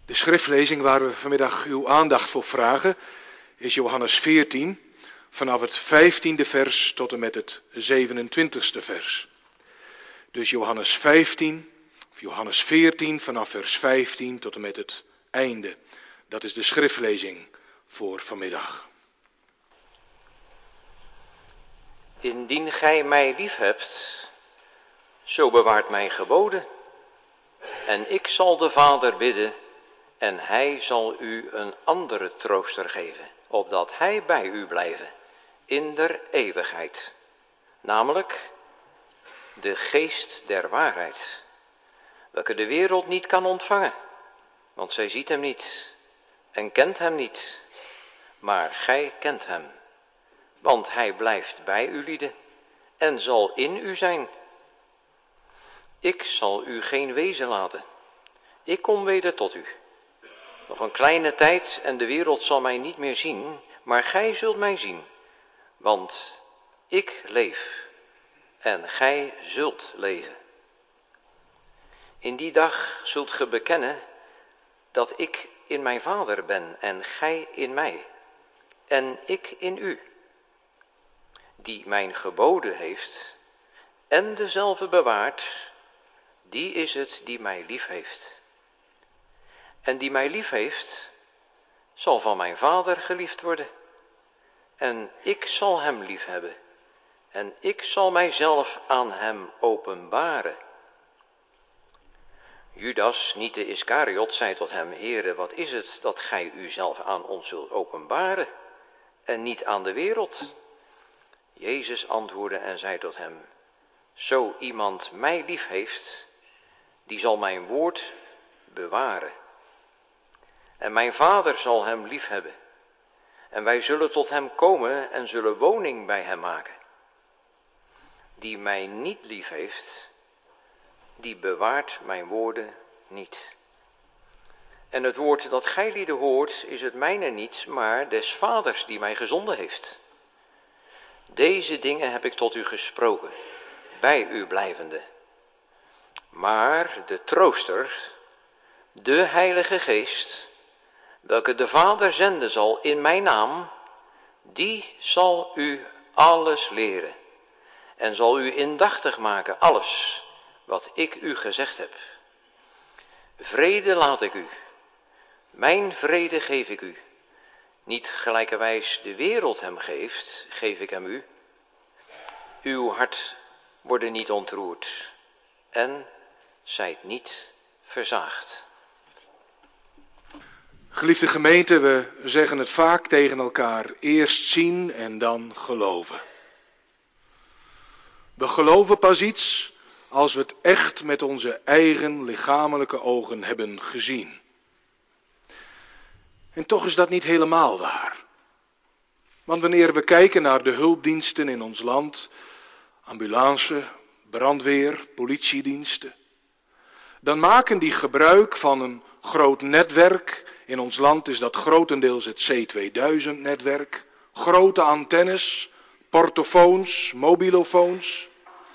De schriftlezing waar we vanmiddag uw aandacht voor vragen is Johannes 14, vanaf het 15e vers tot en met het 27e vers. Dus Johannes 14 vanaf vers 15 tot en met het einde. Dat is de schriftlezing voor vanmiddag. Indien gij mij liefhebt, zo bewaart mijn geboden. En ik zal de Vader bidden, en hij zal u een andere trooster geven, opdat hij bij u blijven, in der eeuwigheid. Namelijk de geest der waarheid, welke de wereld niet kan ontvangen, want zij ziet hem niet en kent hem niet. Maar gij kent hem, want hij blijft bij u lieden en zal in u zijn. Ik zal u geen wezen laten. Ik kom weder tot u. Nog een kleine tijd en de wereld zal mij niet meer zien, maar gij zult mij zien. Want ik leef en gij zult leven. In die dag zult ge bekennen dat ik in mijn Vader ben en gij in mij en ik in u. Die mijn geboden heeft en dezelfde bewaart, die is het die mij lief heeft. En die mij lief heeft, zal van mijn Vader geliefd worden. En ik zal hem lief hebben. En ik zal mijzelf aan hem openbaren. Judas, niet de Iskariot, zei tot hem: Heere, wat is het dat gij uzelf aan ons zult openbaren en niet aan de wereld? Jezus antwoordde en zei tot hem: Zo iemand mij lief heeft, die zal mijn woord bewaren. En mijn Vader zal hem lief hebben. En wij zullen tot hem komen en zullen woning bij hem maken. Die mij niet lief heeft, die bewaart mijn woorden niet. En het woord dat gij lieden hoort, is het mijne niet, maar des Vaders die mij gezonden heeft. Deze dingen heb ik tot u gesproken, bij u blijvende. Maar de trooster, de Heilige Geest, welke de Vader zenden zal in mijn naam, die zal u alles leren en zal u indachtig maken alles wat ik u gezegd heb. Vrede laat ik u, mijn vrede geef ik u. Niet gelijkerwijs de wereld hem geeft, geef ik hem u. Uw hart wordt niet ontroerd en zijt niet verzaagd. Geliefde gemeente, we zeggen het vaak tegen elkaar: eerst zien en dan geloven. We geloven pas iets als we het echt met onze eigen lichamelijke ogen hebben gezien. En toch is dat niet helemaal waar. Want wanneer we kijken naar de hulpdiensten in ons land, ambulance, brandweer, politiediensten, dan maken die gebruik van een groot netwerk. In ons land is dat grotendeels het C2000-netwerk. Grote antennes, portofoons, mobilofoons.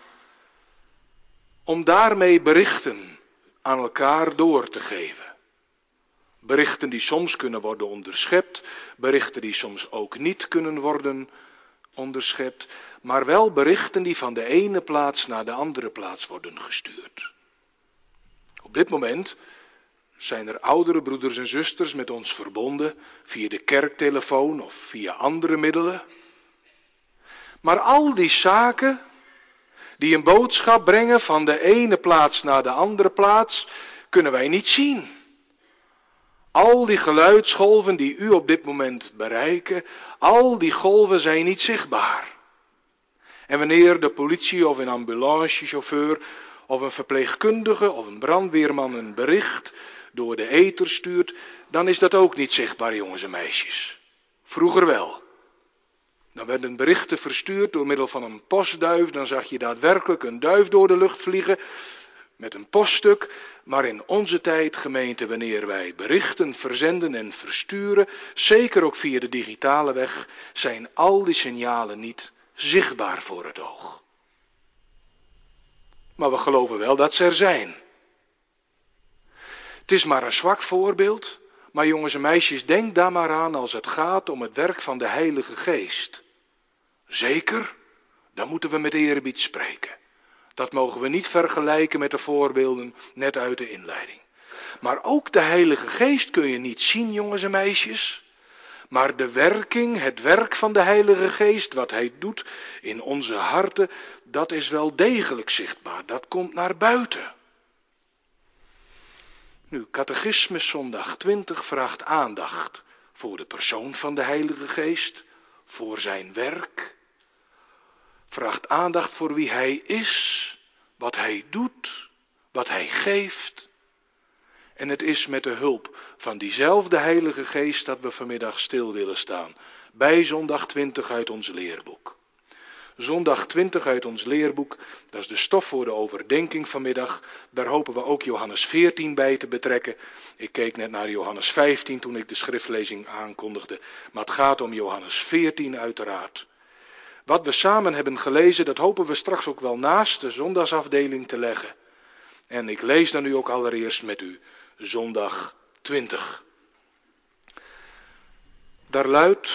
Om daarmee berichten aan elkaar door te geven. Berichten die soms kunnen worden onderschept. Berichten die soms ook niet kunnen worden onderschept. Maar wel berichten die van de ene plaats naar de andere plaats worden gestuurd. Op dit moment zijn er oudere broeders en zusters met ons verbonden via de kerktelefoon of via andere middelen. Maar al die zaken die een boodschap brengen van de ene plaats naar de andere plaats, kunnen wij niet zien. Al die geluidsgolven die u op dit moment bereiken, al die golven zijn niet zichtbaar. En wanneer de politie of een ambulancechauffeur of een verpleegkundige of een brandweerman een bericht door de ether stuurt, dan is dat ook niet zichtbaar, jongens en meisjes. Vroeger wel. Dan werden berichten verstuurd door middel van een postduif, dan zag je daadwerkelijk een duif door de lucht vliegen met een poststuk. Maar in onze tijd, gemeente, wanneer wij berichten verzenden en versturen, zeker ook via de digitale weg, zijn al die signalen niet zichtbaar voor het oog. Maar we geloven wel dat ze er zijn. Het is maar een zwak voorbeeld, maar jongens en meisjes, denk daar maar aan als het gaat om het werk van de Heilige Geest. Zeker, dan moeten we met eerbied spreken. Dat mogen we niet vergelijken met de voorbeelden net uit de inleiding. Maar ook de Heilige Geest kun je niet zien, jongens en meisjes. Maar de werking, het werk van de Heilige Geest, wat Hij doet in onze harten, dat is wel degelijk zichtbaar. Dat komt naar buiten. Nu, Catechismus zondag 20 vraagt aandacht voor de persoon van de Heilige Geest, voor zijn werk. Vraagt aandacht voor wie Hij is, wat Hij doet, wat Hij geeft. En het is met de hulp van diezelfde Heilige Geest dat we vanmiddag stil willen staan. Bij zondag 20 uit ons leerboek. Zondag 20 uit ons leerboek, dat is de stof voor de overdenking vanmiddag. Daar hopen we ook Johannes 14 bij te betrekken. Ik keek net naar Johannes 15 toen ik de schriftlezing aankondigde. Maar het gaat om Johannes 14 uiteraard. Wat we samen hebben gelezen, dat hopen we straks ook wel naast de zondagsafdeling te leggen. En ik lees dan nu ook allereerst met u zondag 20. Daar luidt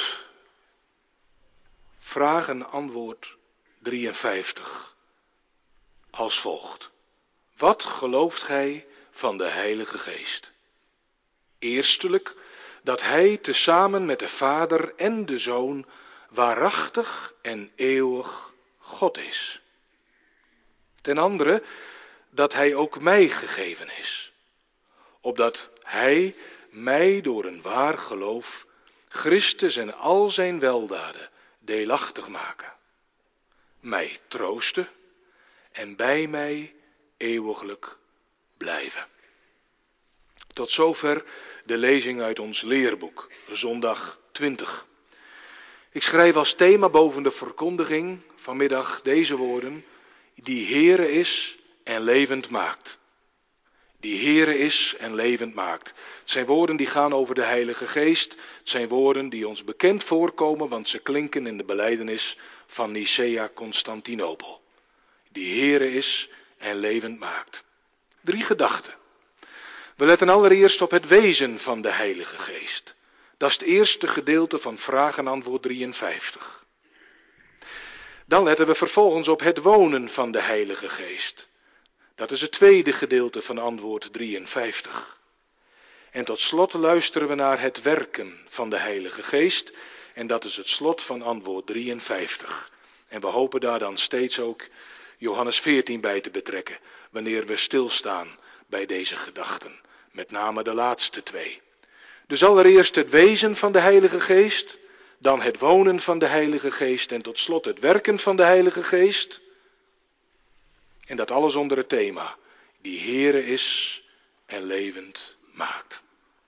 vraag en antwoord 53 als volgt. Wat gelooft gij van de Heilige Geest? Eerstelijk dat Hij tezamen met de Vader en de Zoon waarachtig en eeuwig God is. Ten andere dat Hij ook mij gegeven is, opdat Hij mij door een waar geloof Christus en al zijn weldaden deelachtig maken, mij troosten en bij mij eeuwiglijk blijven. Tot zover de lezing uit ons leerboek, zondag 20. Ik schrijf als thema boven de verkondiging vanmiddag deze woorden: die Heere is en levend maakt. Die Heere is en levend maakt. Het zijn woorden die gaan over de Heilige Geest. Het zijn woorden die ons bekend voorkomen, want ze klinken in de belijdenis van Nicea-Constantinopel. Die Heere is en levend maakt. 3 gedachten. We letten allereerst op het wezen van de Heilige Geest. Dat is het eerste gedeelte van vraag en antwoord 53. Dan letten we vervolgens op het wonen van de Heilige Geest. Dat is het tweede gedeelte van antwoord 53. En tot slot luisteren we naar het werken van de Heilige Geest. En dat is het slot van antwoord 53. En we hopen daar dan steeds ook Johannes 14 bij te betrekken, wanneer we stilstaan bij deze gedachten. Met name de laatste 2. Dus allereerst het wezen van de Heilige Geest, dan het wonen van de Heilige Geest en tot slot het werken van de Heilige Geest. En dat alles onder het thema, die Heere is en levend maakt.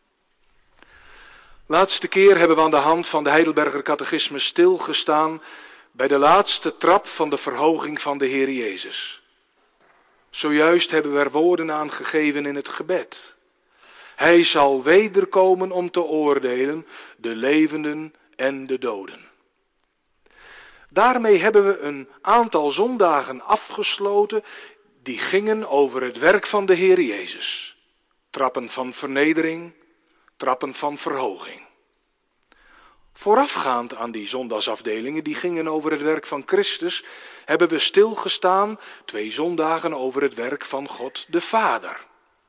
Laatste keer hebben we aan de hand van de Heidelberger Catechismus stilgestaan bij de laatste trap van de verhoging van de Heer Jezus. Zojuist hebben we er woorden aan gegeven in het gebed. Hij zal wederkomen om te oordelen de levenden en de doden. Daarmee hebben we een aantal zondagen afgesloten die gingen over het werk van de Heer Jezus. Trappen van vernedering, trappen van verhoging. Voorafgaand aan die zondagsafdelingen die gingen over het werk van Christus, hebben we stilgestaan 2 zondagen over het werk van God de Vader.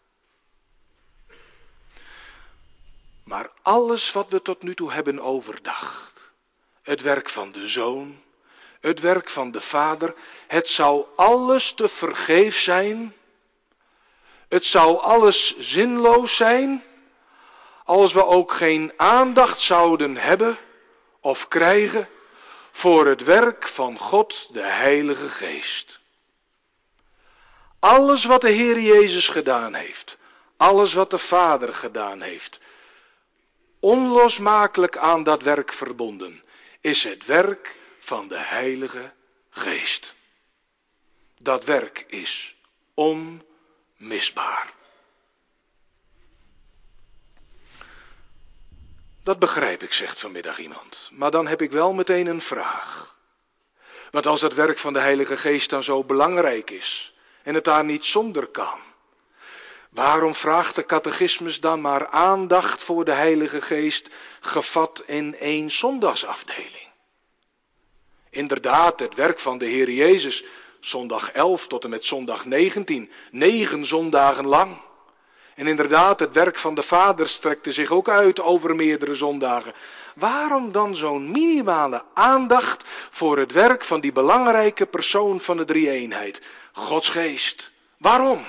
Maar alles wat we tot nu toe hebben overdacht, het werk van de Zoon, het werk van de Vader, het zou alles te vergeefs zijn, het zou alles zinloos zijn, als we ook geen aandacht zouden hebben of krijgen voor het werk van God de Heilige Geest. Alles wat de Heer Jezus gedaan heeft, alles wat de Vader gedaan heeft, onlosmakelijk aan dat werk verbonden, is het werk van de Heilige Geest. Dat werk is onmisbaar. Dat begrijp ik, zegt vanmiddag iemand. Maar dan heb ik wel meteen een vraag. Want als het werk van de Heilige Geest dan zo belangrijk is en het daar niet zonder kan, Waarom vraagt de catechismus dan maar aandacht voor de Heilige Geest, gevat in 1 zondagsafdeling? Inderdaad, het werk van de Heer Jezus, zondag 11 tot en met zondag 19, 9 zondagen lang. En inderdaad, het werk van de Vader strekte zich ook uit over meerdere zondagen. Waarom dan zo'n minimale aandacht voor het werk van die belangrijke persoon van de drie-eenheid, Gods Geest? Waarom?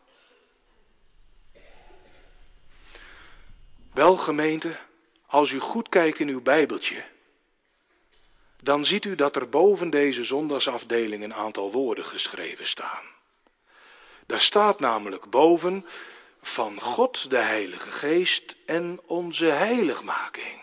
Wel, gemeente, als u goed kijkt in uw Bijbeltje, dan ziet u dat er boven deze zondagsafdeling een aantal woorden geschreven staan. Daar staat namelijk boven: van God de Heilige Geest en onze heiligmaking.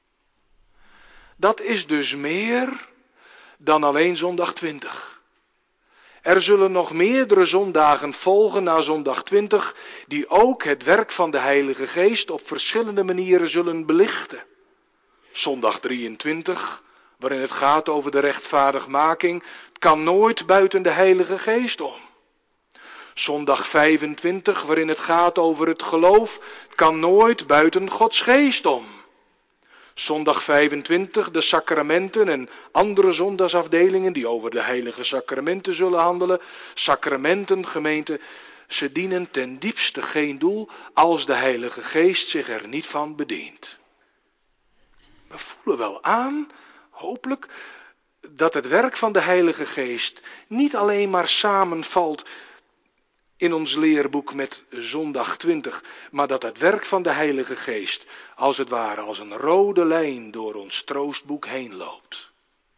Dat is dus meer dan alleen zondag 20. Er zullen nog meerdere zondagen volgen na zondag 20, die ook het werk van de Heilige Geest op verschillende manieren zullen belichten. Zondag 23, waarin het gaat over de rechtvaardigmaking, het kan nooit buiten de Heilige Geest om. Zondag 25, waarin het gaat over het geloof, het kan nooit buiten Gods Geest om. Zondag 25, de sacramenten en andere zondagsafdelingen die over de heilige sacramenten zullen handelen. Sacramenten, gemeente, ze dienen ten diepste geen doel als de Heilige Geest zich er niet van bedient. We voelen wel aan, hopelijk, dat het werk van de Heilige Geest niet alleen maar samenvalt in ons leerboek met zondag 20, maar dat het werk van de Heilige Geest als het ware als een rode lijn door ons troostboek heen loopt.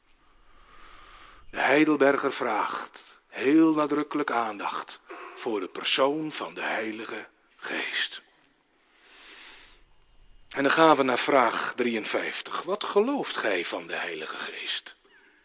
De Heidelberger vraagt heel nadrukkelijk aandacht voor de persoon van de Heilige Geest. En dan gaan we naar vraag 53. Wat gelooft gij van de Heilige Geest?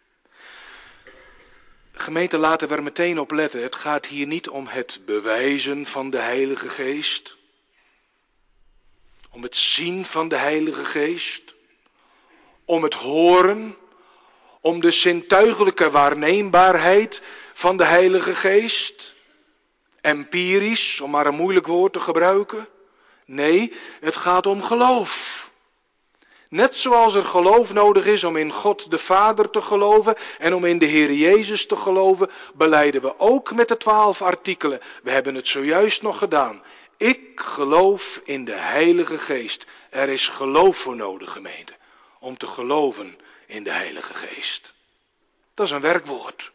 Gemeente, laten we er meteen op letten. Het gaat hier niet om het bewijzen van de Heilige Geest. Om het zien van de Heilige Geest. Om het horen. Om de zintuigelijke waarneembaarheid van de Heilige Geest. Empirisch, om maar een moeilijk woord te gebruiken. Nee, het gaat om geloof. Net zoals er geloof nodig is om in God de Vader te geloven en om in de Heer Jezus te geloven, belijden we ook met de 12 artikelen. We hebben het zojuist nog gedaan. Ik geloof in de Heilige Geest. Er is geloof voor nodig, gemeente, om te geloven in de Heilige Geest. Dat is een werkwoord.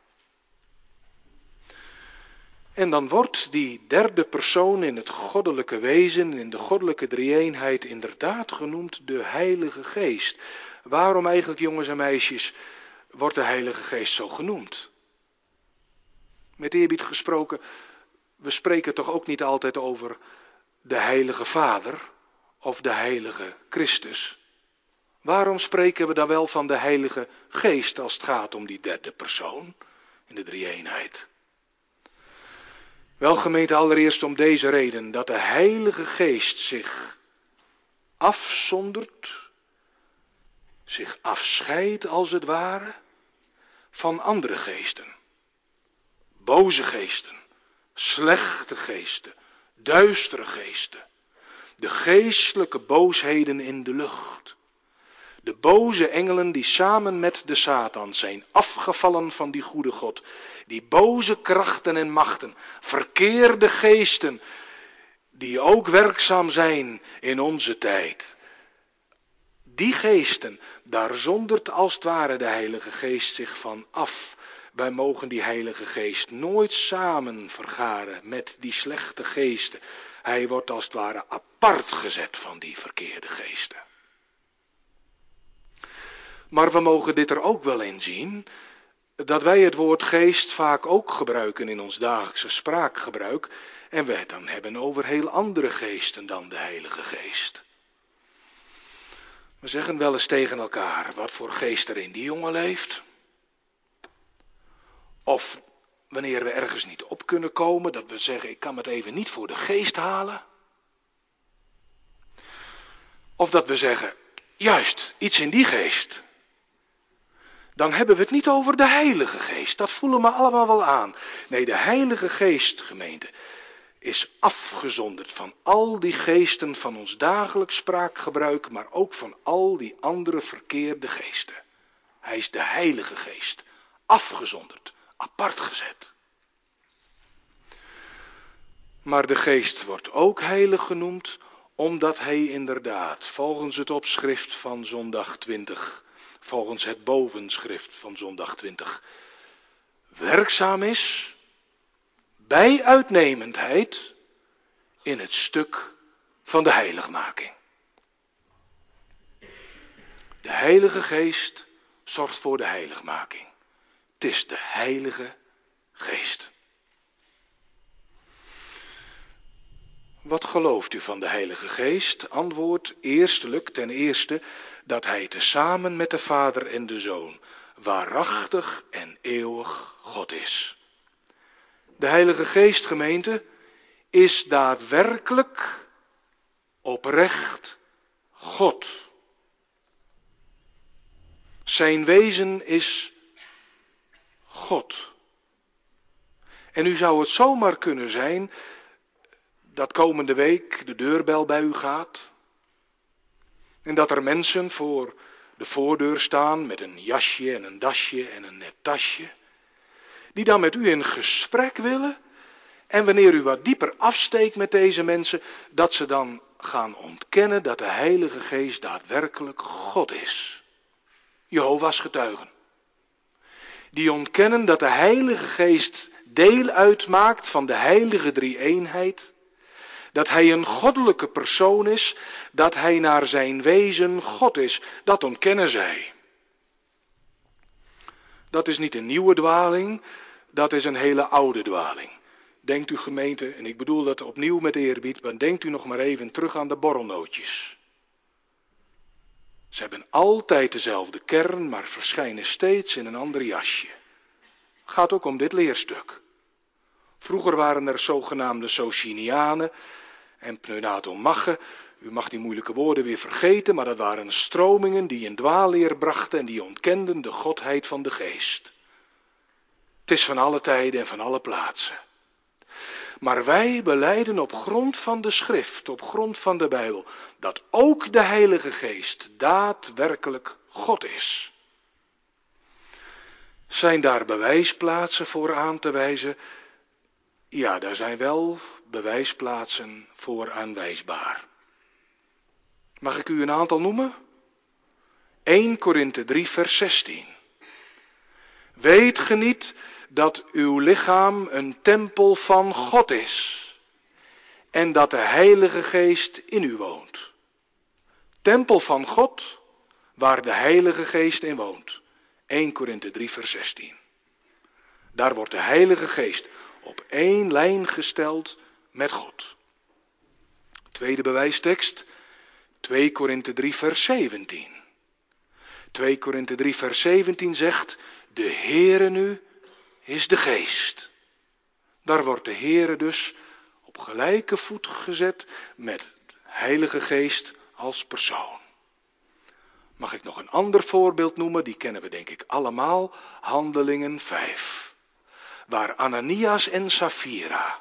En dan wordt die derde persoon in het goddelijke wezen, in de goddelijke drie-eenheid, inderdaad genoemd de Heilige Geest. Waarom eigenlijk, jongens en meisjes, wordt de Heilige Geest zo genoemd? Met eerbied gesproken, we spreken toch ook niet altijd over de Heilige Vader of de Heilige Christus? Waarom spreken we dan wel van de Heilige Geest als het gaat om die derde persoon in de drie-eenheid? Wel, gemeente, allereerst om deze reden, dat de Heilige Geest zich afzondert, zich afscheidt als het ware, van andere geesten. Boze geesten, slechte geesten, duistere geesten. De geestelijke boosheden in de lucht. De boze engelen die samen met de Satan zijn afgevallen van die goede God. Die boze krachten en machten, verkeerde geesten, die ook werkzaam zijn in onze tijd. Die geesten, daar zondert als het ware de Heilige Geest zich van af. Wij mogen die Heilige Geest nooit samen vergaren met die slechte geesten. Hij wordt als het ware apart gezet van die verkeerde geesten. Maar we mogen dit er ook wel in zien, dat wij het woord geest vaak ook gebruiken in ons dagelijkse spraakgebruik. En we het dan hebben over heel andere geesten dan de Heilige Geest. We zeggen wel eens tegen elkaar wat voor geest er in die jongen leeft. Of wanneer we ergens niet op kunnen komen, dat we zeggen ik kan het even niet voor de geest halen. Of dat we zeggen, juist, iets in die geest. Dan hebben we het niet over de Heilige Geest. Dat voelen we allemaal wel aan. Nee, de Heilige Geest, gemeente, is afgezonderd van al die geesten van ons dagelijks spraakgebruik, maar ook van al die andere verkeerde geesten. Hij is de Heilige Geest, afgezonderd, apart gezet. Maar de Geest wordt ook heilig genoemd, omdat hij inderdaad, volgens het opschrift van zondag 20, volgens het bovenschrift van zondag 20, werkzaam is bij uitnemendheid in het stuk van de heiligmaking. De Heilige Geest zorgt voor de heiligmaking. Het is de Heilige Geest. Wat gelooft u van de Heilige Geest? Antwoord eerstelijk, ten eerste, dat hij tezamen met de Vader en de Zoon waarachtig en eeuwig God is. De Heilige Geest, gemeente, is daadwerkelijk oprecht God. Zijn wezen is God. En nu zou het zomaar kunnen zijn dat komende week de deurbel bij u gaat. En dat er mensen voor de voordeur staan met een jasje en een dasje en een net tasje. Die dan met u in gesprek willen. En wanneer u wat dieper afsteekt met deze mensen, dat ze dan gaan ontkennen dat de Heilige Geest daadwerkelijk God is. Jehovah's getuigen. Die ontkennen dat de Heilige Geest deel uitmaakt van de heilige drie-eenheid. Dat hij een goddelijke persoon is, dat hij naar zijn wezen God is. Dat ontkennen zij. Dat is niet een nieuwe dwaling, dat is een hele oude dwaling. Denkt u, gemeente, en ik bedoel dat opnieuw met eerbied, maar denkt u nog maar even terug aan de borrelnootjes. Ze hebben altijd dezelfde kern, maar verschijnen steeds in een ander jasje. Gaat ook om dit leerstuk. Vroeger waren er zogenaamde Socinianen en Pneumatomachien. U mag die moeilijke woorden weer vergeten, maar dat waren stromingen die een dwaalleer brachten en die ontkenden de godheid van de Geest. Het is van alle tijden en van alle plaatsen. Maar wij belijden op grond van de schrift, op grond van de Bijbel, dat ook de Heilige Geest daadwerkelijk God is. Zijn daar bewijsplaatsen voor aan te wijzen? Ja, daar zijn wel bewijsplaatsen voor aanwijsbaar. Mag ik u een aantal noemen? 1 Korinthe 3 vers 16. Weet ge niet dat uw lichaam een tempel van God is en dat de Heilige Geest in u woont? Tempel van God waar de Heilige Geest in woont. 1 Korinthe 3 vers 16. Daar wordt de Heilige Geest op één lijn gesteld met God. Tweede bewijstekst, 2 Korinthe 3 vers 17. 2 Korinthe 3 vers 17 zegt, de Heere nu is de Geest. Daar wordt de Heere dus op gelijke voet gezet met de Heilige Geest als persoon. Mag ik nog een ander voorbeeld noemen, die kennen we denk ik allemaal, Handelingen 5. Waar Ananias en Safira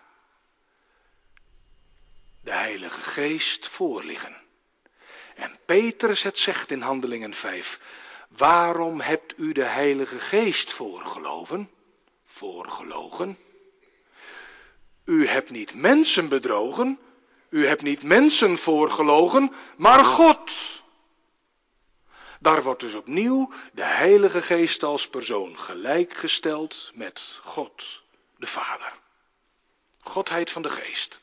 de Heilige Geest voorliggen. En Petrus het zegt in Handelingen 5, waarom hebt u de Heilige Geest voorgelogen? U hebt niet mensen bedrogen, u hebt niet mensen voorgelogen, maar God. Daar wordt dus opnieuw de Heilige Geest als persoon gelijkgesteld met God, de Vader. Godheid van de Geest.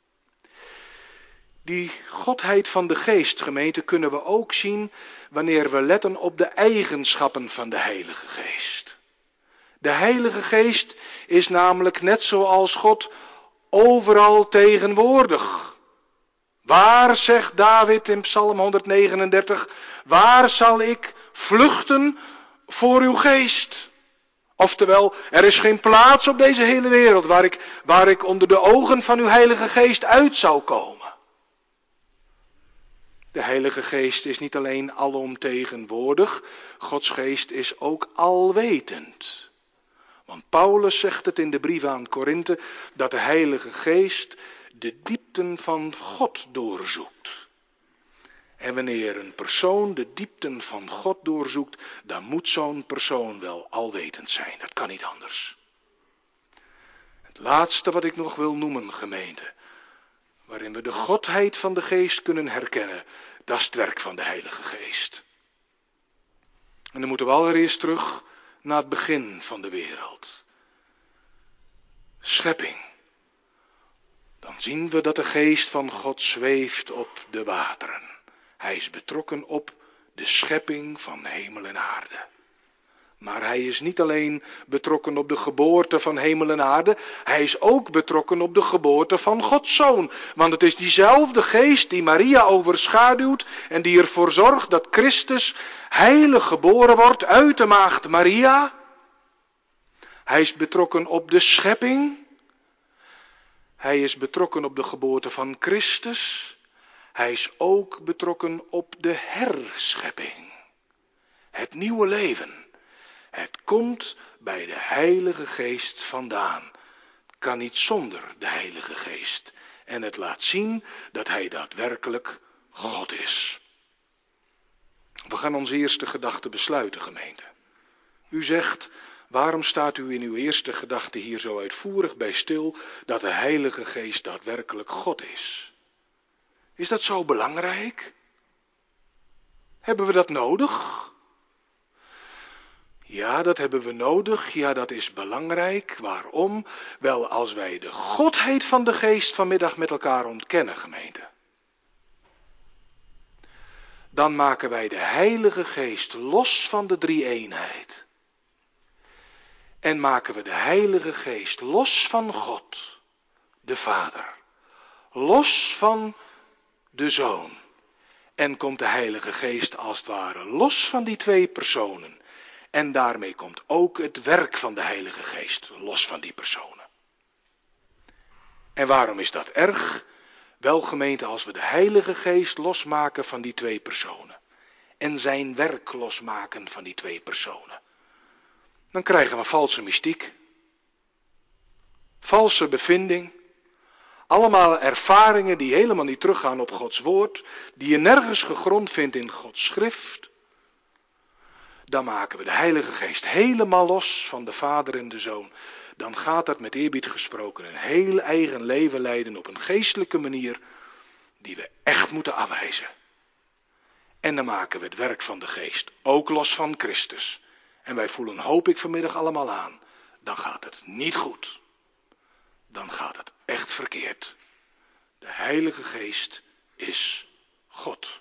Die godheid van de Geest, gemeente, kunnen we ook zien wanneer we letten op de eigenschappen van de Heilige Geest. De Heilige Geest is namelijk net zoals God overal tegenwoordig. Waar, zegt David in Psalm 139, waar zal ik vluchten voor uw geest? Oftewel, er is geen plaats op deze hele wereld waar ik onder de ogen van uw Heilige Geest uit zou komen. De Heilige Geest is niet alleen alomtegenwoordig, Gods Geest is ook alwetend. Want Paulus zegt het in de brief aan Korinthe, dat de Heilige Geest de diepten van God doorzoekt. En wanneer een persoon de diepten van God doorzoekt, dan moet zo'n persoon wel alwetend zijn. Dat kan niet anders. Het laatste wat ik nog wil noemen, gemeente, waarin we de godheid van de Geest kunnen herkennen, dat is het werk van de Heilige Geest. En dan moeten we allereerst terug naar het begin van de wereld. Schepping. Dan zien we dat de Geest van God zweeft op de wateren. Hij is betrokken op de schepping van hemel en aarde. Maar hij is niet alleen betrokken op de geboorte van hemel en aarde, hij is ook betrokken op de geboorte van Gods Zoon. Want het is diezelfde Geest die Maria overschaduwt en die ervoor zorgt dat Christus heilig geboren wordt uit de maagd Maria. Hij is betrokken op de schepping. Hij is betrokken op de geboorte van Christus. Hij is ook betrokken op de herschepping. Het nieuwe leven. Het komt bij de Heilige Geest vandaan. Het kan niet zonder de Heilige Geest. En het laat zien dat hij daadwerkelijk God is. We gaan onze eerste gedachte besluiten, gemeente. U zegt, waarom staat u in uw eerste gedachte hier zo uitvoerig bij stil dat de Heilige Geest daadwerkelijk God is? Is dat zo belangrijk? Hebben we dat nodig? Ja, dat hebben we nodig. Ja, dat is belangrijk. Waarom? Wel, als wij de godheid van de Geest vanmiddag met elkaar ontkennen, gemeente. Dan maken wij de Heilige Geest los van de drie-eenheid. En maken we de Heilige Geest los van God, de Vader. Los van de Zoon. En komt de Heilige Geest als het ware los van die twee personen. En daarmee komt ook het werk van de Heilige Geest los van die personen. En waarom is dat erg? Wel, gemeente, als we de Heilige Geest losmaken van die twee personen. En zijn werk losmaken van die twee personen. Dan krijgen we valse mystiek. Valse bevinding. Allemaal ervaringen die helemaal niet teruggaan op Gods woord. Die je nergens gegrond vindt in Gods schrift. Dan maken we de Heilige Geest helemaal los van de Vader en de Zoon. Dan gaat dat met eerbied gesproken een heel eigen leven leiden op een geestelijke manier die we echt moeten afwijzen. En dan maken we het werk van de Geest ook los van Christus. En wij voelen, hoop ik vanmiddag allemaal aan, dan gaat het niet goed. Dan gaat het echt verkeerd. De Heilige Geest is God.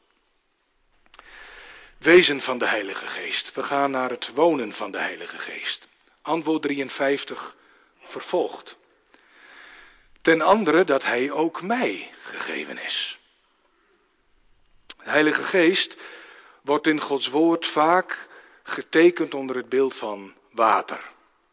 Wezen van de Heilige Geest. We gaan naar het wonen van de Heilige Geest. Antwoord 53 vervolgt. Ten andere dat hij ook mij gegeven is. De Heilige Geest wordt in Gods woord vaak getekend onder het beeld van water.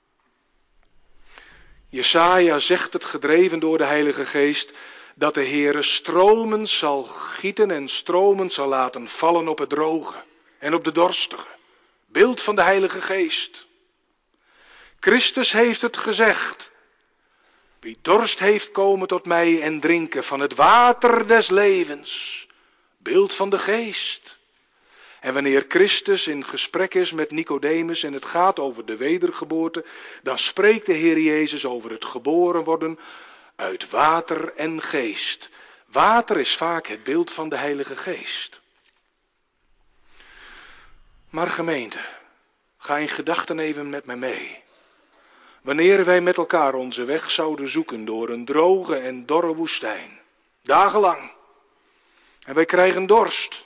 Jesaja zegt het, gedreven door de Heilige Geest, dat de Heere stromen zal gieten en stromen zal laten vallen op het droge en op de dorstige. Beeld van de Heilige Geest. Christus heeft het gezegd. Wie dorst heeft, komen tot mij en drinken van het water des levens. Beeld van de Geest. En wanneer Christus in gesprek is met Nicodemus en het gaat over de wedergeboorte, dan spreekt de Heer Jezus over het geboren worden uit water en geest. Water is vaak het beeld van de Heilige Geest. Maar gemeente, ga in gedachten even met mij mee. Wanneer wij met elkaar onze weg zouden zoeken door een droge en dorre woestijn, dagenlang, en wij krijgen dorst,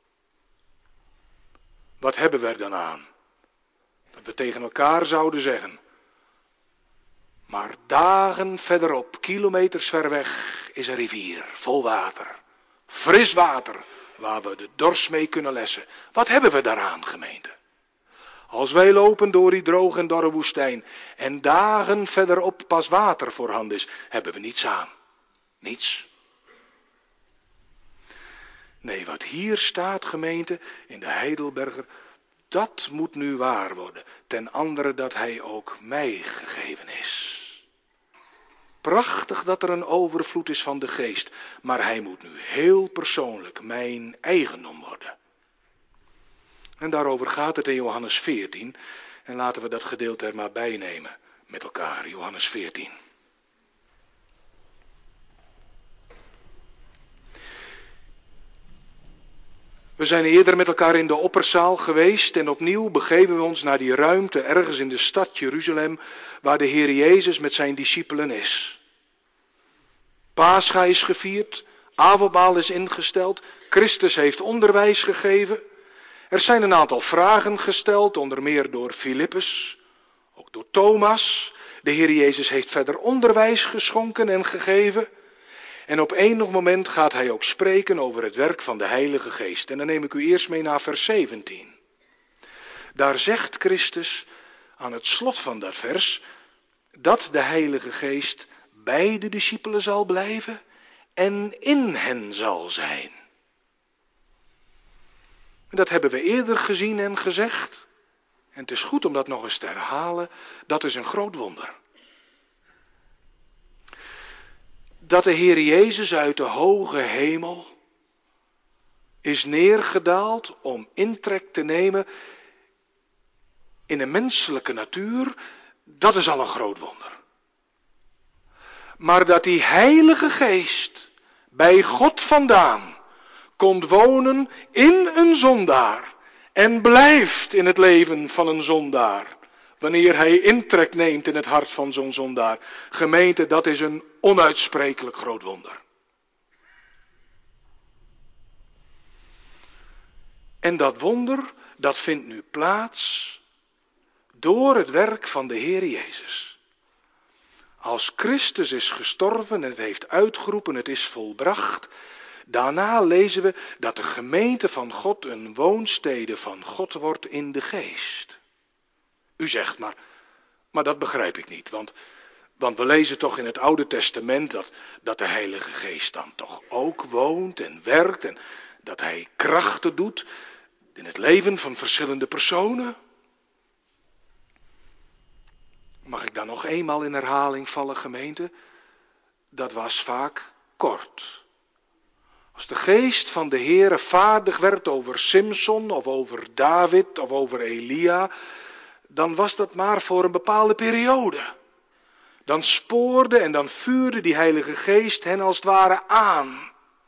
wat hebben we er dan aan? Dat we tegen elkaar zouden zeggen, maar dagen verderop, kilometers ver weg, is een rivier vol water, fris water, waar we de dorst mee kunnen lessen. Wat hebben we daaraan, gemeente? Als wij lopen door die droge en dorre woestijn en dagen verderop pas water voorhanden is, hebben we niets aan. Niets. Nee, wat hier staat, gemeente, in de Heidelberger, dat moet nu waar worden. Ten andere dat hij ook mij gegeven is. Prachtig dat er een overvloed is van de geest. Maar hij moet nu heel persoonlijk mijn eigendom worden. En daarover gaat het in Johannes 14. En laten we dat gedeelte er maar bij nemen met elkaar. Johannes 14. We zijn eerder met elkaar in de opperzaal geweest en opnieuw begeven we ons naar die ruimte ergens in de stad Jeruzalem waar de Heer Jezus met zijn discipelen is. Pascha is gevierd, avondmaal is ingesteld, Christus heeft onderwijs gegeven. Er zijn een aantal vragen gesteld, onder meer door Filippus, ook door Thomas. De Heer Jezus heeft verder onderwijs geschonken en gegeven. En op enig moment gaat hij ook spreken over het werk van de Heilige Geest. En dan neem ik u eerst mee naar vers 17. Daar zegt Christus aan het slot van dat vers dat de Heilige Geest bij de discipelen zal blijven en in hen zal zijn. Dat hebben we eerder gezien en gezegd. En het is goed om dat nog eens te herhalen. Dat is een groot wonder. Dat de Heer Jezus uit de hoge hemel is neergedaald om intrek te nemen in een menselijke natuur, dat is al een groot wonder. Maar dat die Heilige Geest bij God vandaan komt wonen in een zondaar en blijft in het leven van een zondaar, wanneer hij intrek neemt in het hart van zo'n zondaar. Gemeente, dat is een onuitsprekelijk groot wonder. En dat wonder, dat vindt nu plaats door het werk van de Heer Jezus. Als Christus is gestorven en het heeft uitgeroepen, het is volbracht. Daarna lezen we dat de gemeente van God een woonstede van God wordt in de geest. U zegt maar dat begrijp ik niet. Want we lezen toch in het Oude Testament dat de Heilige Geest dan toch ook woont en werkt. En dat hij krachten doet in het leven van verschillende personen. Mag ik dan nog eenmaal in herhaling vallen, gemeente? Dat was vaak kort. Als de geest van de Heere vaardig werd over Simson of over David of over Elia, dan was dat maar voor een bepaalde periode. Dan spoorde en dan vuurde die Heilige Geest hen als het ware aan.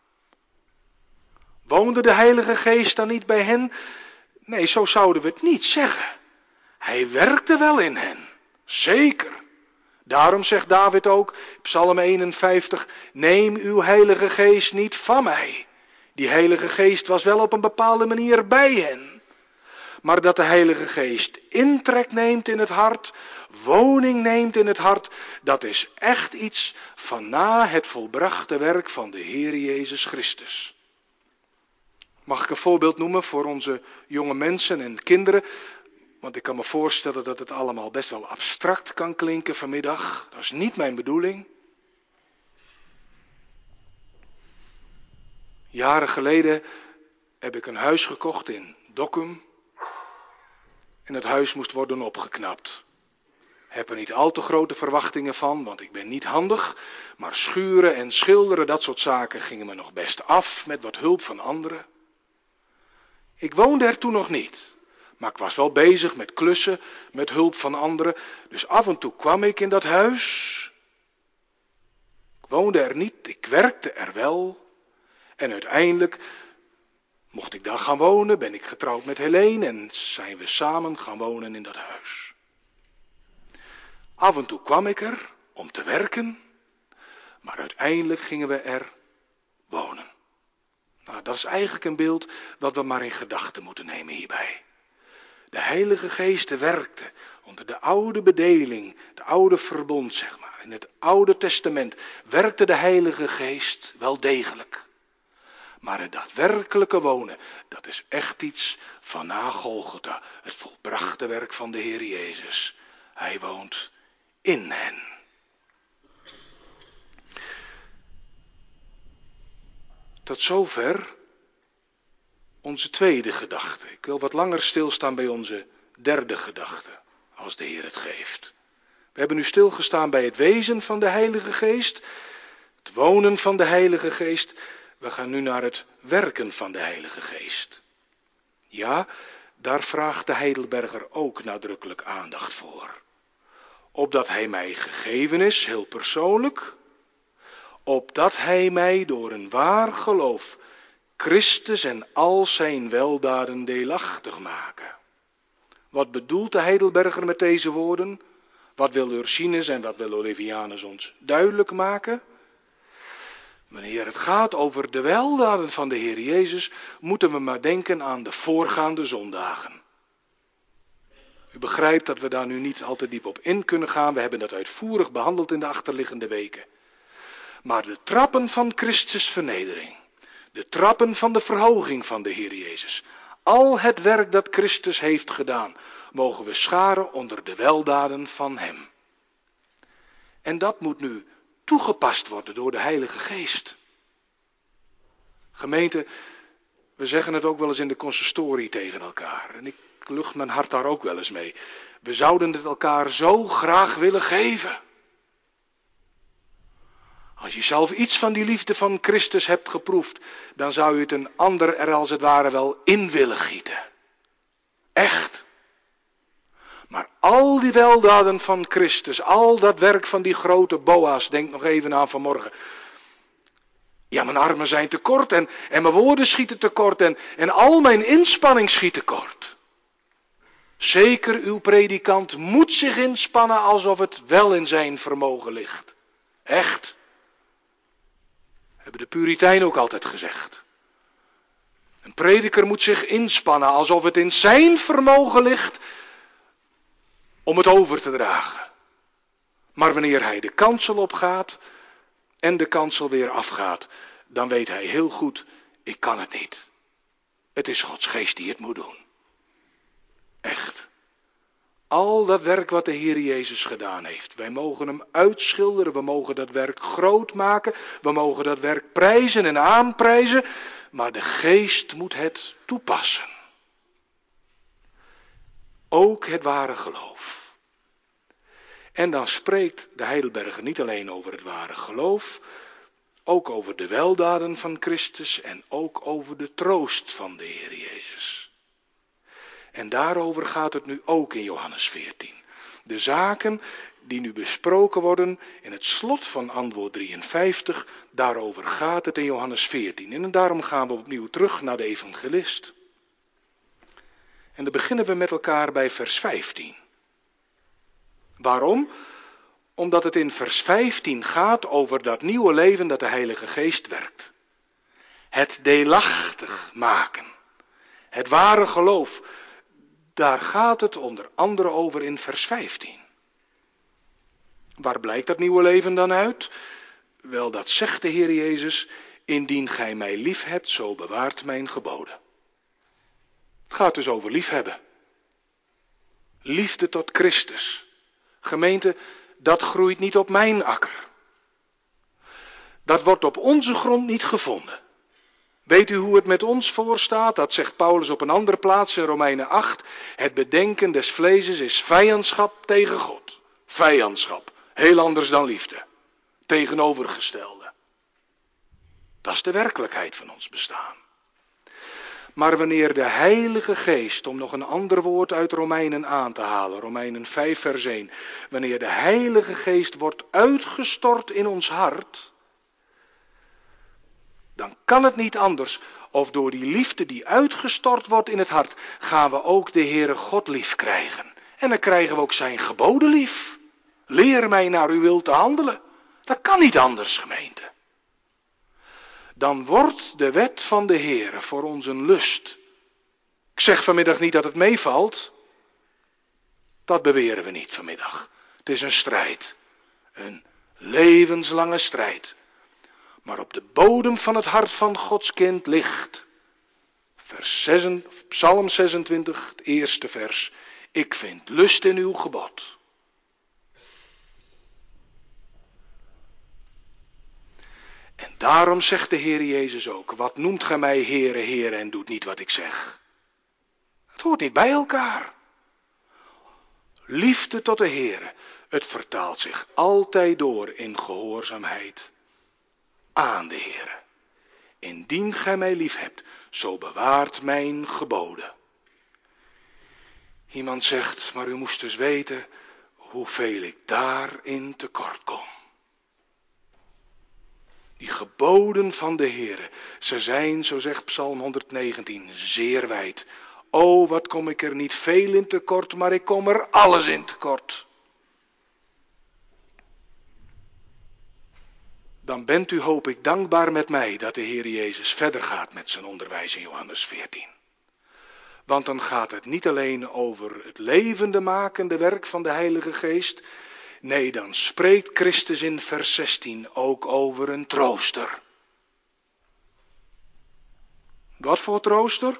Woonde de Heilige Geest dan niet bij hen? Nee, zo zouden we het niet zeggen. Hij werkte wel in hen, zeker. Daarom zegt David ook, Psalm 51, neem uw Heilige Geest niet van mij. Die Heilige Geest was wel op een bepaalde manier bij hen. Maar dat de Heilige Geest intrek neemt in het hart, woning neemt in het hart, dat is echt iets van na het volbrachte werk van de Heer Jezus Christus. Mag ik een voorbeeld noemen voor onze jonge mensen en kinderen? Want ik kan me voorstellen dat het allemaal best wel abstract kan klinken vanmiddag. Dat is niet mijn bedoeling. Jaren geleden heb ik een huis gekocht in Dokkum. En het huis moest worden opgeknapt. Heb er niet al te grote verwachtingen van, want ik ben niet handig. Maar schuren en schilderen, dat soort zaken gingen me nog best af met wat hulp van anderen. Ik woonde er toen nog niet. Maar ik was wel bezig met klussen, met hulp van anderen. Dus af en toe kwam ik in dat huis. Ik woonde er niet, ik werkte er wel. En uiteindelijk mocht ik daar gaan wonen, ben ik getrouwd met Helene en zijn we samen gaan wonen in dat huis. Af en toe kwam ik er om te werken, maar uiteindelijk gingen we er wonen. Nou, dat is eigenlijk een beeld wat we maar in gedachten moeten nemen hierbij. De Heilige Geest werkte onder de oude bedeling, de oude verbond zeg maar. In het Oude Testament werkte de Heilige Geest wel degelijk. Maar het daadwerkelijke wonen, dat is echt iets van na Golgotha. Het volbrachte werk van de Heer Jezus. Hij woont in hen. Tot zover onze tweede gedachte. Ik wil wat langer stilstaan bij onze derde gedachte, als de Heer het geeft. We hebben nu stilgestaan bij het wezen van de Heilige Geest, het wonen van de Heilige Geest. We gaan nu naar het werken van de Heilige Geest. Ja, daar vraagt de Heidelberger ook nadrukkelijk aandacht voor. Opdat hij mij gegeven is, heel persoonlijk, opdat hij mij door een waar geloof Christus en al zijn weldaden deelachtig maken. Wat bedoelt de Heidelberger met deze woorden? Wat wil Ursinus en wat wil Olivianus ons duidelijk maken? Wanneer het gaat over de weldaden van de Heer Jezus, moeten we maar denken aan de voorgaande zondagen. U begrijpt dat we daar nu niet al te diep op in kunnen gaan. We hebben dat uitvoerig behandeld in de achterliggende weken. Maar de trappen van Christus vernedering, de trappen van de verhoging van de Heer Jezus, al het werk dat Christus heeft gedaan, mogen we scharen onder de weldaden van Hem. En dat moet nu toegepast worden door de Heilige Geest. Gemeente, we zeggen het ook wel eens in de consistorie tegen elkaar. En ik lucht mijn hart daar ook wel eens mee. We zouden het elkaar zo graag willen geven. Als je zelf iets van die liefde van Christus hebt geproefd, dan zou je het een ander er als het ware wel in willen gieten. Echt. Maar al die weldaden van Christus, al dat werk van die grote Boas, denk nog even aan vanmorgen. Ja, mijn armen zijn tekort en mijn woorden schieten tekort en al mijn inspanning schiet tekort. Zeker, uw predikant moet zich inspannen alsof het wel in zijn vermogen ligt. Echt. Hebben de Puritijnen ook altijd gezegd. Een prediker moet zich inspannen alsof het in zijn vermogen ligt om het over te dragen. Maar wanneer hij de kansel opgaat en de kansel weer afgaat, dan weet hij heel goed, ik kan het niet. Het is Gods geest die het moet doen. Echt. Al dat werk wat de Heer Jezus gedaan heeft. Wij mogen hem uitschilderen, we mogen dat werk groot maken, we mogen dat werk prijzen en aanprijzen, maar de geest moet het toepassen. Ook het ware geloof. En dan spreekt de Heidelberger niet alleen over het ware geloof, ook over de weldaden van Christus en ook over de troost van de Heer Jezus. En daarover gaat het nu ook in Johannes 14. De zaken die nu besproken worden in het slot van antwoord 53, daarover gaat het in Johannes 14. En daarom gaan we opnieuw terug naar de evangelist. En dan beginnen we met elkaar bij vers 15. Waarom? Omdat het in vers 15 gaat over dat nieuwe leven dat de Heilige Geest werkt. Het deelachtig maken. Het ware geloof. Daar gaat het onder andere over in vers 15. Waar blijkt dat nieuwe leven dan uit? Wel, dat zegt de Heer Jezus, indien gij mij lief hebt, zo bewaart mijn geboden. Het gaat dus over liefhebben. Liefde tot Christus. Gemeente, dat groeit niet op mijn akker. Dat wordt op onze grond niet gevonden. Weet u hoe het met ons voorstaat? Dat zegt Paulus op een andere plaats in Romeinen 8. Het bedenken des vleeses is vijandschap tegen God. Vijandschap. Heel anders dan liefde. Tegenovergestelde. Dat is de werkelijkheid van ons bestaan. Maar wanneer de Heilige Geest, om nog een ander woord uit Romeinen aan te halen, Romeinen 5 vers 1. Wanneer de Heilige Geest wordt uitgestort in ons hart, dan kan het niet anders. Of door die liefde die uitgestort wordt in het hart, gaan we ook de Heere God lief krijgen. En dan krijgen we ook zijn geboden lief. Leer mij naar uw wil te handelen. Dat kan niet anders, gemeente. Dan wordt de wet van de Heere voor ons een lust. Ik zeg vanmiddag niet dat het meevalt. Dat beweren we niet vanmiddag. Het is een strijd. Een levenslange strijd. Maar op de bodem van het hart van Gods kind ligt, Psalm 26, het eerste vers, ik vind lust in uw gebod. En Daarom zegt de Heer Jezus ook, wat noemt gij mij Heere, Heere en doet niet wat ik zeg? Het hoort niet bij elkaar. Liefde tot de Heere, het vertaalt zich altijd door in gehoorzaamheid aan de Heere. Indien gij mij lief hebt, zo bewaart mijn geboden. Iemand zegt, maar u moest dus weten hoeveel ik daarin tekort kom. Die geboden van de Heere, ze zijn, zo zegt Psalm 119, zeer wijd. O, wat kom ik er niet veel in tekort, maar ik kom er alles in tekort. Dan bent u, hoop ik, dankbaar met mij dat de Heer Jezus verder gaat met zijn onderwijs in Johannes 14. Want dan gaat het niet alleen over het levende makende werk van de Heilige Geest. Nee, dan spreekt Christus in vers 16 ook over een trooster. Wat voor trooster?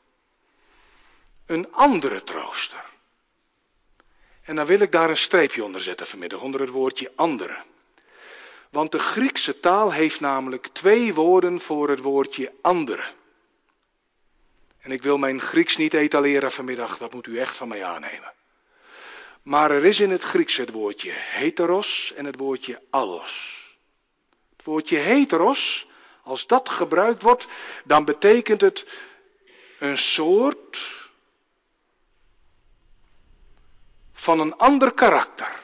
Een andere trooster. En dan wil ik daar een streepje onder zetten vanmiddag, onder het woordje andere. Want de Griekse taal heeft namelijk 2 woorden voor het woordje andere. En ik wil mijn Grieks niet etaleren vanmiddag, dat moet u echt van mij aannemen. Maar er is in het Grieks het woordje heteros en het woordje allos. Het woordje heteros, als dat gebruikt wordt, dan betekent het een soort van een ander karakter.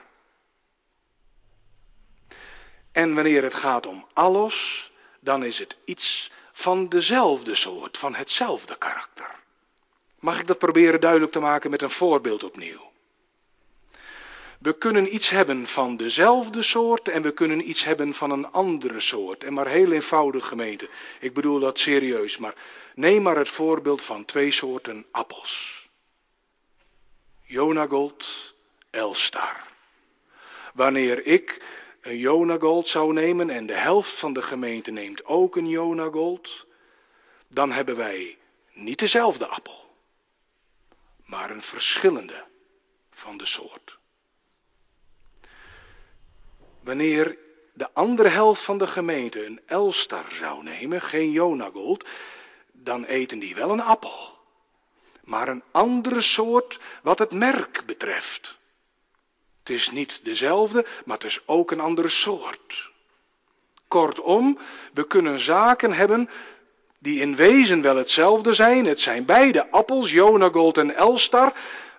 En wanneer het gaat om allos, dan is het iets van dezelfde soort, van hetzelfde karakter. Mag ik dat proberen duidelijk te maken met een voorbeeld opnieuw? We kunnen iets hebben van dezelfde soort en we kunnen iets hebben van een andere soort. En maar heel eenvoudig, gemeente. Ik bedoel dat serieus, maar neem maar het voorbeeld van 2 soorten appels. Jonagold, Elstar. Wanneer ik een Jonagold zou nemen en de helft van de gemeente neemt ook een Jonagold, dan hebben wij niet dezelfde appel, maar een verschillende van de soort. Wanneer de andere helft van de gemeente een Elstar zou nemen, geen Jonagold, dan eten die wel een appel. Maar een andere soort wat het merk betreft. Het is niet dezelfde, maar het is ook een andere soort. Kortom, we kunnen zaken hebben die in wezen wel hetzelfde zijn. Het zijn beide appels, Jonagold en Elstar.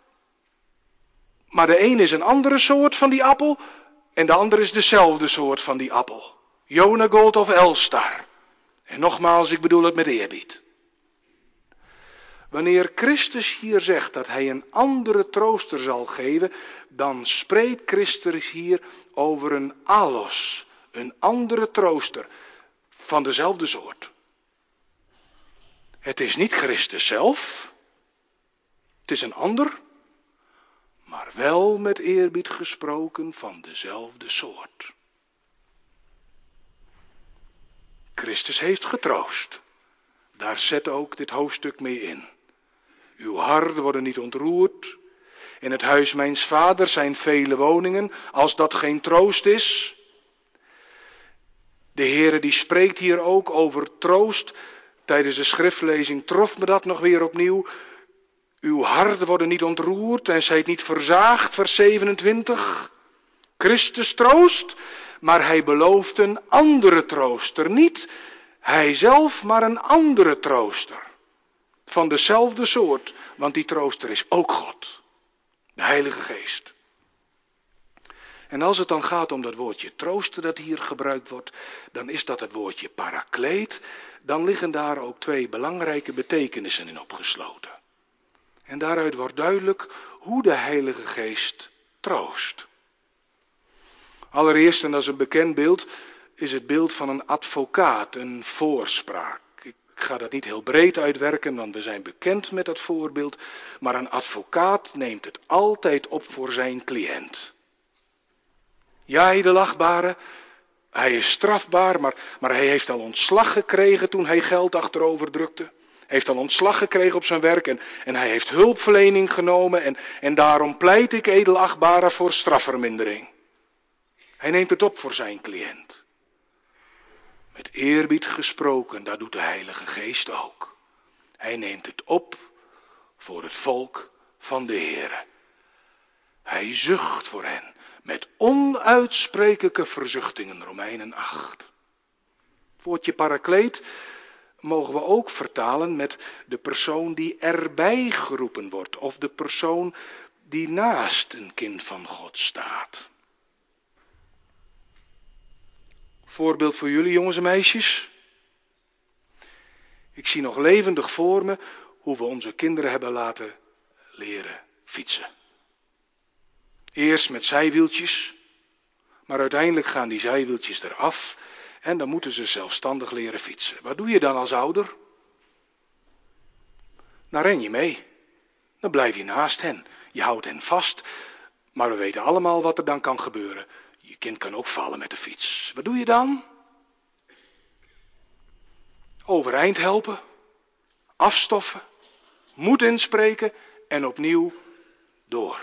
Maar de een is een andere soort van die appel en de ander is dezelfde soort van die appel. Jonagold of Elstar. En nogmaals, ik bedoel het met eerbied. Wanneer Christus hier zegt dat hij een andere trooster zal geven, dan spreekt Christus hier over een allos, een andere trooster van dezelfde soort. Het is niet Christus zelf, het is een ander, maar wel met eerbied gesproken van dezelfde soort. Christus heeft getroost. Daar zet ook dit hoofdstuk mee in. Uw harten worden niet ontroerd. In het huis mijns vaders zijn vele woningen, als dat geen troost is. De Heere die spreekt hier ook over troost. Tijdens de schriftlezing trof me dat nog weer opnieuw. Uw harten worden niet ontroerd en zijt niet verzaagd, vers 27. Christus troost, maar hij belooft een andere trooster. Niet hij zelf, maar een andere trooster. Van dezelfde soort, want die trooster is ook God. De Heilige Geest. En als het dan gaat om dat woordje troosten dat hier gebruikt wordt, dan is dat het woordje parakleet. Dan liggen daar ook 2 belangrijke betekenissen in opgesloten. En daaruit wordt duidelijk hoe de Heilige Geest troost. Allereerst, en dat is een bekend beeld, is het beeld van een advocaat, een voorspraak. Ik ga dat niet heel breed uitwerken, want we zijn bekend met dat voorbeeld. Maar een advocaat neemt het altijd op voor zijn cliënt. Ja, edelachtbare, hij is strafbaar, maar hij heeft al ontslag gekregen toen hij geld achterover drukte. Hij heeft al ontslag gekregen op zijn werk en hij heeft hulpverlening genomen en daarom pleit ik, edelachtbare, voor strafvermindering. Hij neemt het op voor zijn cliënt. Met eerbied gesproken, dat doet de Heilige Geest ook. Hij neemt het op voor het volk van de Heere. Hij zucht voor hen met onuitsprekelijke verzuchtingen, Romeinen 8. Het woordje parakleet mogen we ook vertalen met de persoon die erbij geroepen wordt, of de persoon die naast een kind van God staat. Voorbeeld voor jullie, jongens en meisjes. Ik zie nog levendig voor me hoe we onze kinderen hebben laten leren fietsen. Eerst met zijwieltjes, maar uiteindelijk gaan die zijwieltjes eraf en dan moeten ze zelfstandig leren fietsen. Wat doe je dan als ouder? Dan ren je mee. Dan blijf je naast hen. Je houdt hen vast. Maar we weten allemaal wat er dan kan gebeuren. Je kind kan ook vallen met de fiets. Wat doe je dan? Overeind helpen. Afstoffen. Moed inspreken. En opnieuw door.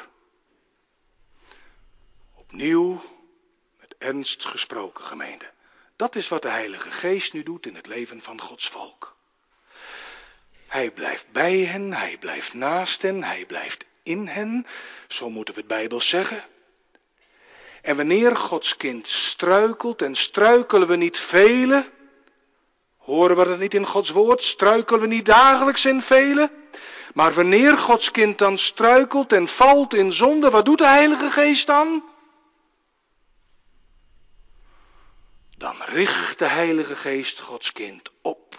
Opnieuw met ernst gesproken, gemeente. Dat is wat de Heilige Geest nu doet in het leven van Gods volk. Hij blijft bij hen, hij blijft naast hen, hij blijft in hen. Zo moeten we het Bijbels zeggen. En wanneer Gods kind struikelt, en struikelen we niet velen, horen we dat niet in Gods woord, struikelen we niet dagelijks in velen. Maar wanneer Gods kind dan struikelt en valt in zonde, wat doet de Heilige Geest dan? Dan richt de Heilige Geest Gods kind op.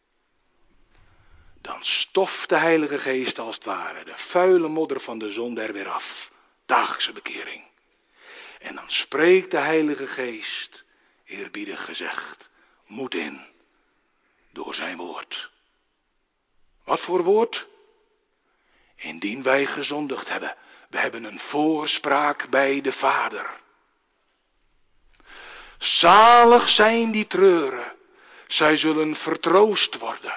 Dan stoft de Heilige Geest als het ware de vuile modder van de zonde er weer af. Dagelijkse bekering. En dan spreekt de Heilige Geest, eerbiedig gezegd, moed in door zijn woord. Wat voor woord? Indien wij gezondigd hebben, we hebben een voorspraak bij de Vader. Zalig zijn die treuren, zij zullen vertroost worden.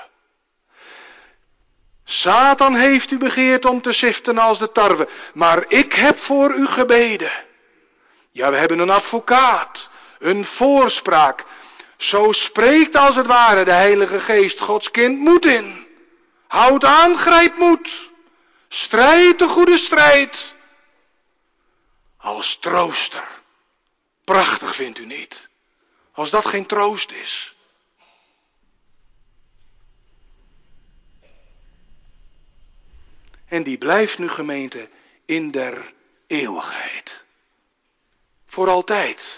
Satan heeft u begeerd om te siften als de tarwe, maar ik heb voor u gebeden. Ja, we hebben een advocaat, een voorspraak. Zo spreekt als het ware de Heilige Geest Gods kind moed in. Houd aan, grijp moed. Strijd de goede strijd. Als trooster. Prachtig vindt u niet? Als dat geen troost is. En die blijft nu, gemeente, in der eeuwigheid. Voor altijd.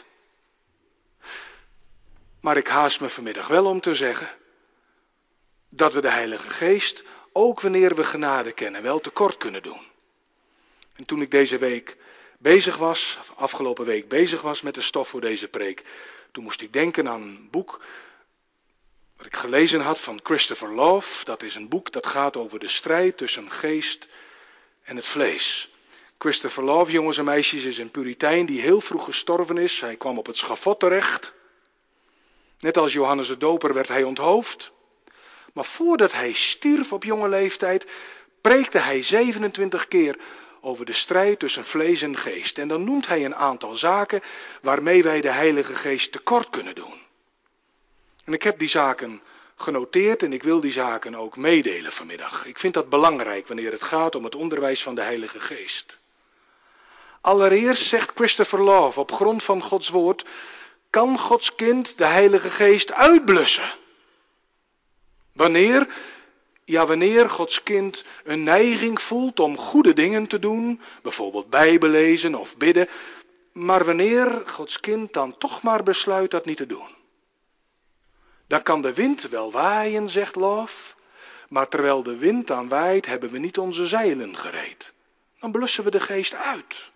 Maar ik haast me vanmiddag wel om te zeggen dat we de Heilige Geest, ook wanneer we genade kennen, wel tekort kunnen doen. En toen ik deze week afgelopen week bezig was met de stof voor deze preek, toen moest ik denken aan een boek wat ik gelezen had van Christopher Love. Dat is een boek dat gaat over de strijd tussen geest en het vlees. Christopher Love, jongens en meisjes, is een Puritein die heel vroeg gestorven is. Hij kwam op het schafot terecht. Net als Johannes de Doper werd hij onthoofd. Maar voordat hij stierf op jonge leeftijd, preekte hij 27 keer over de strijd tussen vlees en geest. En dan noemt hij een aantal zaken waarmee wij de Heilige Geest tekort kunnen doen. En ik heb die zaken genoteerd en ik wil die zaken ook meedelen vanmiddag. Ik vind dat belangrijk wanneer het gaat om het onderwijs van de Heilige Geest. Allereerst zegt Christopher Love op grond van Gods woord, kan Gods kind de Heilige Geest uitblussen? Wanneer? Ja, wanneer Gods kind een neiging voelt om goede dingen te doen, bijvoorbeeld Bijbel lezen of bidden, maar wanneer Gods kind dan toch maar besluit dat niet te doen. Dan kan de wind wel waaien, zegt Love, maar terwijl de wind dan waait, hebben we niet onze zeilen gereed. Dan blussen we de geest uit.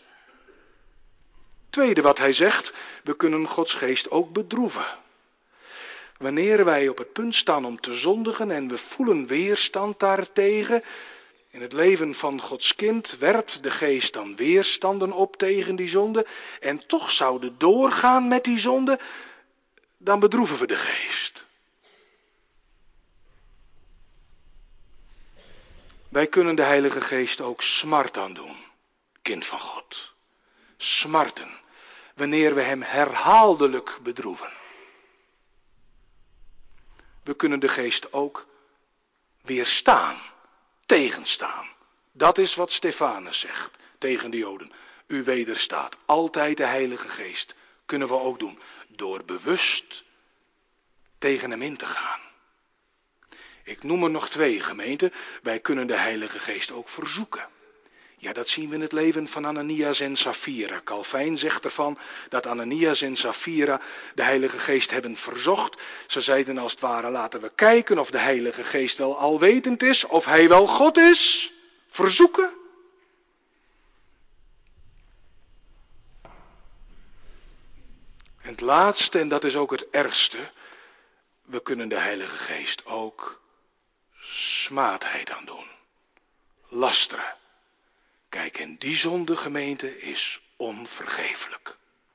Tweede wat hij zegt, we kunnen Gods geest ook bedroeven. Wanneer wij op het punt staan om te zondigen en we voelen weerstand daartegen, in het leven van Gods kind werpt de geest dan weerstanden op tegen die zonde en toch zouden doorgaan met die zonde, dan bedroeven we de geest. Wij kunnen de Heilige Geest ook smart aandoen, kind van God. Smarten, wanneer we hem herhaaldelijk bedroeven. we kunnen de geest ook weerstaan, tegenstaan. Dat is wat Stefanus zegt tegen de Joden. U wederstaat altijd de Heilige Geest. Kunnen we ook doen door bewust tegen hem in te gaan. Ik noem er nog 2 gemeenten. Wij kunnen de Heilige Geest ook verzoeken. Ja, dat zien we in het leven van Ananias en Safira. Calvijn zegt ervan dat Ananias en Safira de Heilige Geest hebben verzocht. Ze zeiden als het ware, laten we kijken of de Heilige Geest wel alwetend is, of hij wel God is. Verzoeken. En het laatste, en dat is ook het ergste, we kunnen de Heilige Geest ook smaadheid aan doen. Lasteren. Kijk, en die zonde, gemeente, is onvergeeflijk.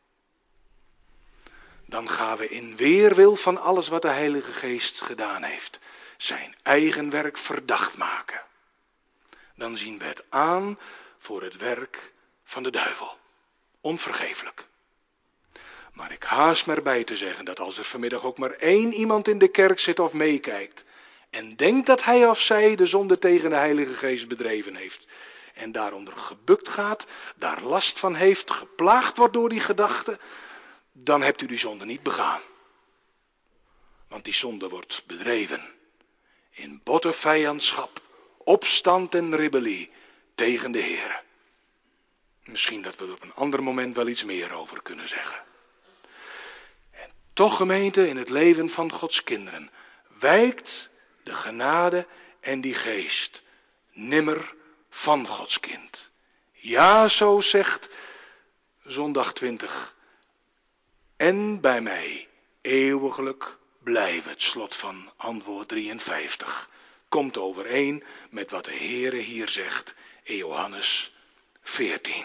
Dan gaan we in weerwil van alles wat de Heilige Geest gedaan heeft, zijn eigen werk verdacht maken. Dan zien we het aan voor het werk van de duivel. Onvergeeflijk. Maar ik haast me erbij te zeggen dat als er vanmiddag ook maar 1 iemand in de kerk zit of meekijkt en denkt dat hij of zij de zonde tegen de Heilige Geest bedreven heeft en daaronder gebukt gaat, daar last van heeft, geplaagd wordt door die gedachte, dan hebt u die zonde niet begaan. Want die zonde wordt bedreven in botte vijandschap, opstand en rebellie tegen de Heer. Misschien dat we er op een ander moment wel iets meer over kunnen zeggen. En toch, gemeente, in het leven van Gods kinderen wijkt de genade en die geest nimmer van Gods kind. Ja, zo zegt zondag 20. En bij mij eeuwiglijk blijven. Het slot van antwoord 53. Komt overeen met wat de Heere hier zegt in Johannes 14.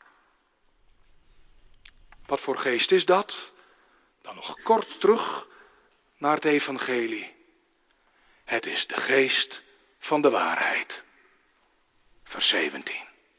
Wat voor geest is dat? Dan nog kort terug naar het evangelie. Het is de geest van de waarheid. Vers 17.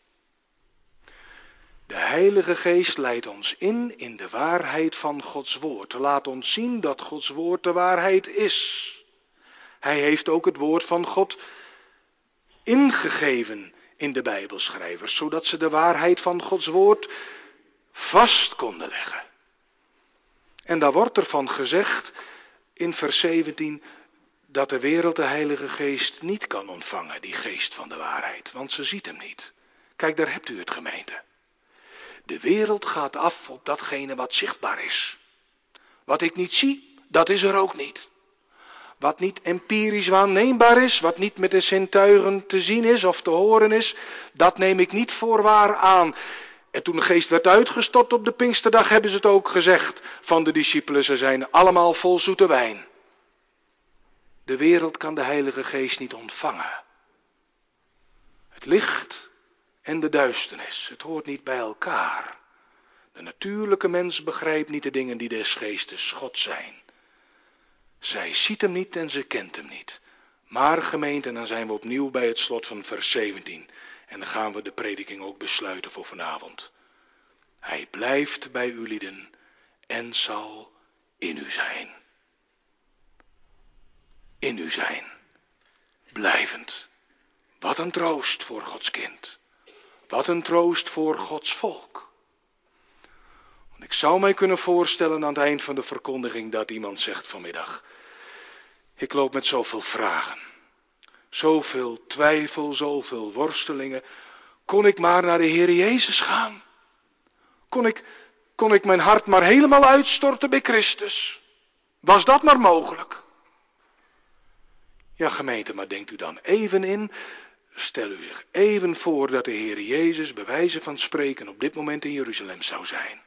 De Heilige Geest leidt ons in de waarheid van Gods woord. Laat ons zien dat Gods woord de waarheid is. Hij heeft ook het woord van God ingegeven in de Bijbelschrijvers, zodat ze de waarheid van Gods woord vast konden leggen. En daar wordt ervan gezegd in vers 17 dat de wereld de Heilige Geest niet kan ontvangen, die geest van de waarheid, want ze ziet hem niet. Kijk, daar hebt u het, gemeente. De wereld gaat af op datgene wat zichtbaar is. Wat ik niet zie, dat is er ook niet. Wat niet empirisch waarneembaar is, wat niet met de zintuigen te zien is of te horen is, dat neem ik niet voor waar aan. En toen de geest werd uitgestort op de Pinksterdag, hebben ze het ook gezegd van de discipelen, ze zijn allemaal vol zoete wijn. De wereld kan de Heilige Geest niet ontvangen. Het licht en de duisternis, het hoort niet bij elkaar. De natuurlijke mens begrijpt niet de dingen die des geestes God zijn. Zij ziet hem niet en ze kent hem niet. Maar gemeente, en dan zijn we opnieuw bij het slot van vers 17. En dan gaan we de prediking ook besluiten voor vanavond. Hij blijft bij u lieden en zal in u zijn. In u zijn. Blijvend. Wat een troost voor Gods kind. Wat een troost voor Gods volk. Want ik zou mij kunnen voorstellen aan het eind van de verkondiging dat iemand zegt vanmiddag: ik loop met zoveel vragen. Zoveel twijfel, zoveel worstelingen. Kon ik maar naar de Heer Jezus gaan? Kon ik mijn hart maar helemaal uitstorten bij Christus? Was dat maar mogelijk? Ja, gemeente, maar denkt u dan even in. Stel u zich even voor dat de Heer Jezus bij wijze van spreken op dit moment in Jeruzalem zou zijn.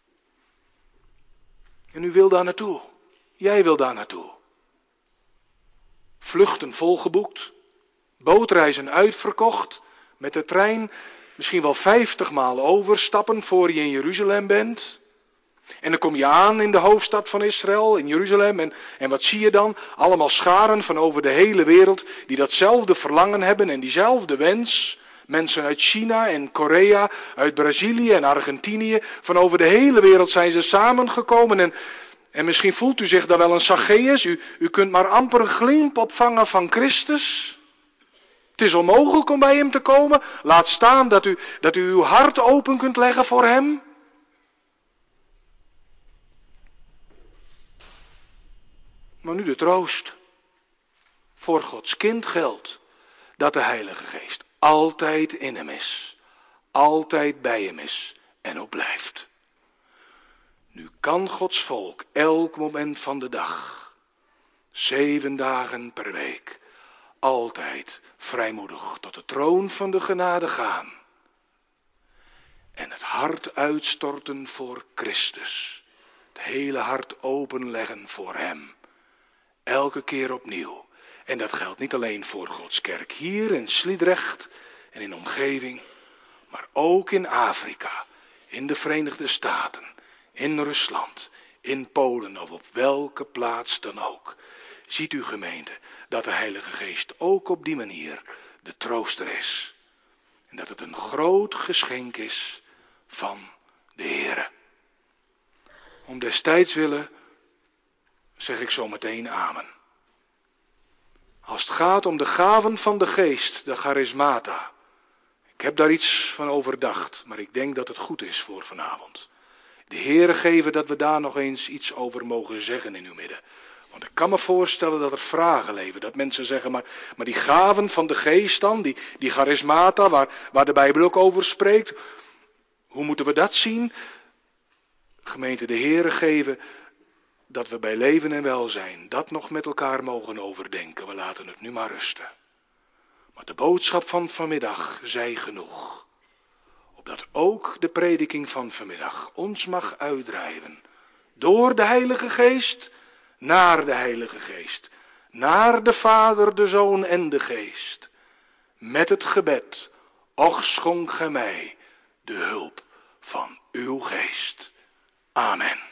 En u wil daar naartoe. Jij wil daar naartoe. Vluchten volgeboekt. Bootreizen uitverkocht. Met de trein misschien wel 50 maal overstappen voor je in Jeruzalem bent. En dan kom je aan in de hoofdstad van Israël, in Jeruzalem. En wat zie je dan? Allemaal scharen van over de hele wereld die datzelfde verlangen hebben en diezelfde wens. Mensen uit China en Korea, uit Brazilië en Argentinië. Van over de hele wereld zijn ze samengekomen. En misschien voelt u zich dan wel een Zacchaeus. U kunt maar amper een glimp opvangen van Christus. Het is onmogelijk om bij hem te komen. Laat staan dat u uw hart open kunt leggen voor hem. Maar nu de troost. Voor Gods kind geldt dat de Heilige Geest altijd in hem is. Altijd bij hem is en ook blijft. Nu kan Gods volk elk moment van de dag, 7 dagen per week, altijd vrijmoedig tot de troon van de genade gaan. En het hart uitstorten voor Christus. Het hele hart openleggen voor hem. Elke keer opnieuw. En dat geldt niet alleen voor Gods kerk hier in Sliedrecht en in omgeving, maar ook in Afrika, in de Verenigde Staten, in Rusland, in Polen of op welke plaats dan ook. Ziet u gemeente dat de Heilige Geest ook op die manier de trooster is. En dat het een groot geschenk is van de Heere. Om destijds willen zeg ik zo meteen amen. Als het gaat om de gaven van de Geest, de charismata. Ik heb daar iets van overdacht, maar ik denk dat het goed is voor vanavond. De Heere geven dat we daar nog eens iets over mogen zeggen in uw midden. Want ik kan me voorstellen dat er vragen leven. Dat mensen zeggen, maar die gaven van de Geest dan, die charismata waar de Bijbel ook over spreekt. Hoe moeten we dat zien? Gemeente, de Heere geven dat we bij leven en welzijn dat nog met elkaar mogen overdenken. We laten het nu maar rusten. Maar de boodschap van vanmiddag zei genoeg. Opdat ook de prediking van vanmiddag ons mag uitdrijven. Door de Heilige Geest, naar de Heilige Geest. Naar de Vader, de Zoon en de Geest. Met het gebed, och schonk gij mij de hulp van uw Geest. Amen.